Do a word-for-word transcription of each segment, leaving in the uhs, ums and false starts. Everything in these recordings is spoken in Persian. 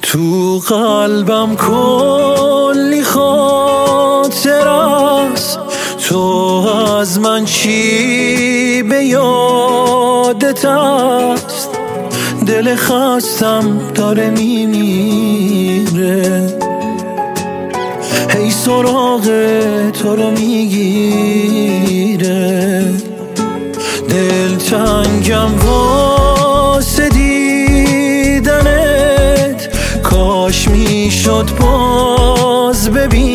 تو قلبم کلی خاطر است، تو از من چی به یادت است؟ دل خستم داره میمیره، هی سراغ تو رو میگیره. دل تنگم واسه دیدنت، کاش میشد باز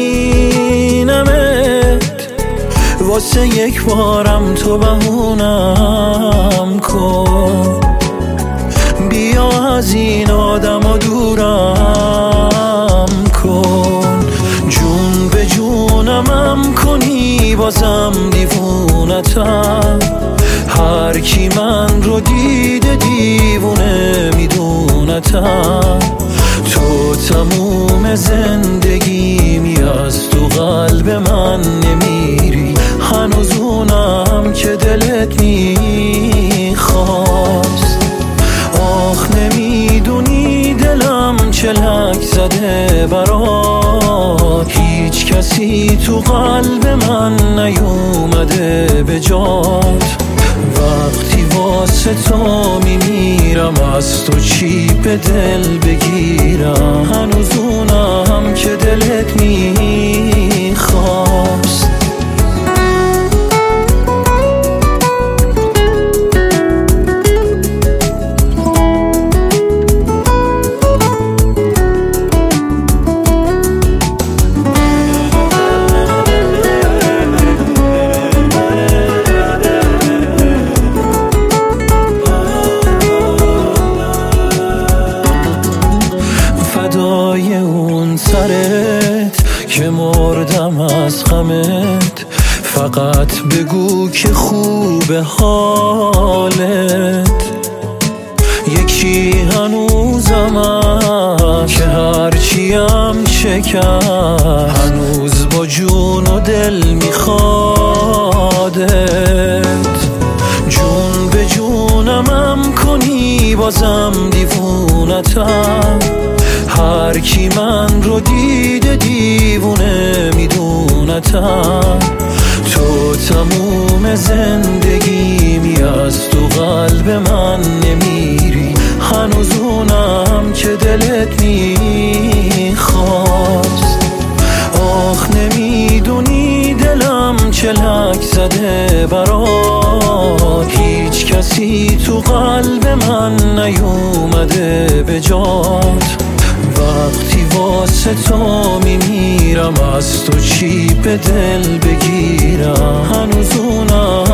ببینمت. واسه یک بارم تو بهونم کن، بیا از این آدم و دورم کن. جون به جونمم کنی بازم دیوونتم، هر کی من رو دیده دیوونه میدونتم. تو تموم زندگیمی، از تو قلب من نمیری، هنوز اونم که دلت میخواست. آخ نمیدونی دلم چلک زده برات، هیچ کسی تو قلب من نیومده به جات. وقتی واسه تو میمیرم، از تو چی به دل بگیرم؟ هنوز اونم که دلت میخواست. فدای اون سرت که مردم از غمت، فقط بگو که خوب حالت. یکی هنوزم هست که هرچیم چه کرد، هنوز با جون و دل میخوادت. جون به جونمم کنی بازم دیوونتم، هر کی من رو دیده دیوونه میدونتم. تو تموم زندگیمی، از تو قلب من نمیری، هنوز اونم که دلت میخواست. آخ نمیدونی دلم چلک زده برات، هیچ کسی تو قلب من نیومده به جات. وقتی واسه تو میمیرم، از تو چی به دل بگیرم؟ هنوز اونم